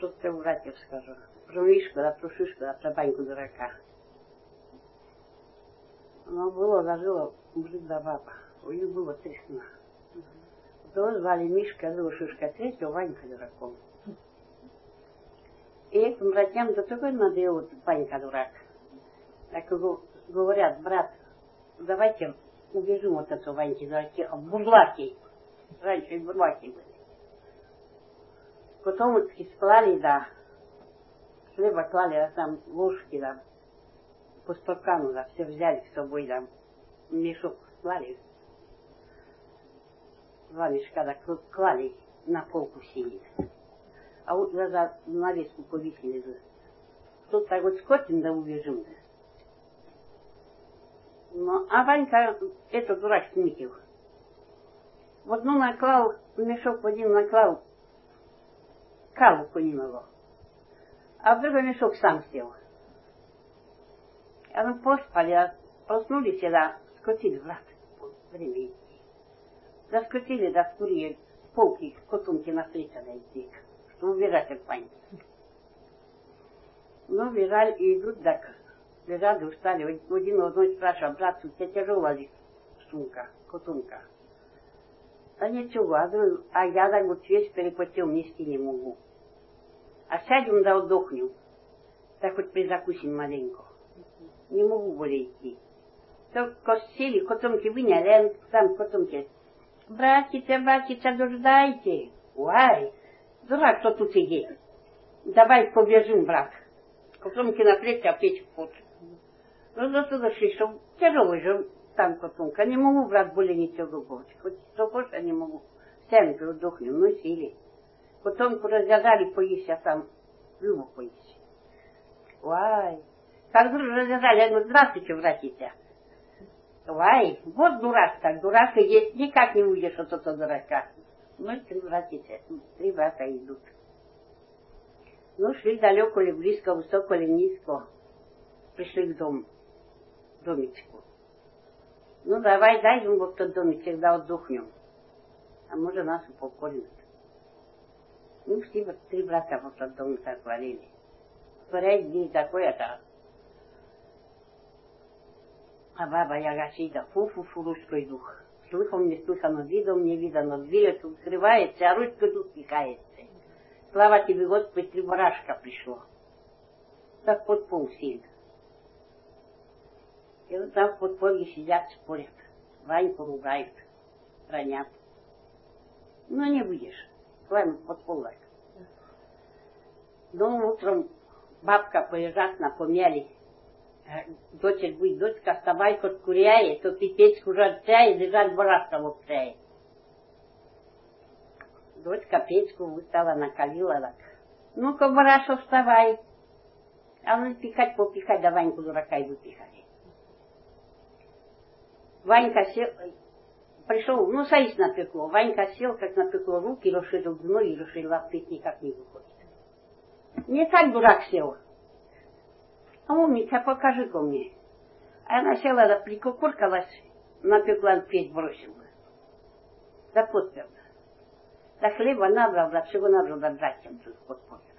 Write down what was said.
Что ты братьев скажу? Про Мишку, да, про Шишку, да, про Баньку дурака. Но было, зажило мужик да баба. У них было 3 сына. Того звали Мишка, а другого Шишка, третьего Ванька дураком. И этим братьям до такой надоел вот Ванька дурак. Так говорят, брат, давайте убежим вот эту Ваньки дураки, бурлаки. Раньше и бурлаки были. Потом вот склали, да, хлеба клали, а там ложки, да, по стакану, да, все взяли с собой, да, мешок клали. 2 мешка, да, клали, на полку сидели. А вот за навеску повесили, да. Тут так вот скотин, да, убежим, да. Ну, а Ванька, это дурак сникил. Вот, ну, наклал, мешок в один наклал, калу по него. А в другой мешок сам сел. А ну поспали, а проснулись, да, скотили, брат, время идти. Да скотили, да скурили, полки, котунки настречены идти, чтобы убежать от Ваньки. Ну, бежали и идут, так, лежали, устали. Один одной спрашивал, брат, у тебя тяжелая ли сумка, котунка? Да ничего, а я так вот весь перепотел, нести не могу. А сядем да отдохнем. Так хоть призакусим маленько. Не могу более идти. Только сели, котомки выняли, там котомки. Братица, дождайте. Ой, дурак, кто тут сидит. Давай побежим, брат. Котомки на плечи, а печь в пот. Ну, до туда шли, что тяжелый же там котомка. Не могу, брат, более ничего другого. Хоть что хочешь, я не могу. Сядем, отдохнем. Ну, сели. Котомку развязали, поесть, а там Любу поесть. Ой, как развязали, я говорю, здравствуйте, братья. Ой, вот дурак так, дурак и есть, никак не уйдешь от этого дурака. Ну, 3 братья, 3 брата идут. Ну, шли далеко ли, близко, высоко ли, низко. Пришли к домичку. Ну, давай, дайдем вот тот домичек, да отдохнем. А может, нас и покормят. Ну, все 3 брата вот тот дом так варили. Творяет день такой-то. А баба Яга сидит, фу-фу-фу, ручкой дух. Слыхом не слыхано, видом не видано. Дверь открывается, а ручка тут пикается. Слава тебе, Господи, 3 барашка пришло. Так под пол сидит. И вот там в подполье сидят, спорят. Ваньку ругают, ранят. Ну, не будешь. Ладно, под пол так. Ну, утром бабка поезжат, напомяли. Дочерь будет, дочка, вставай, хоть куряет, то печку жать чай, лежать барашка в чае. Дочка печку выстала, накалила так. Ну-ка, барашок, вставай. А он пихать, попихать, да Ваньку дурака и выпихали. Ванька сел, пришел, ну, садись напекло. Ванька сел, как напекло руки, расширил ноги, расширил лапы, никак не выходит. Не так дурак сел. А умница, покажи-ка мне. А она села, да прикукуркалась, напекла, печь бросила. Да подперла. Да хлеба набрал, да всего набрал, да братьям тут подпорил.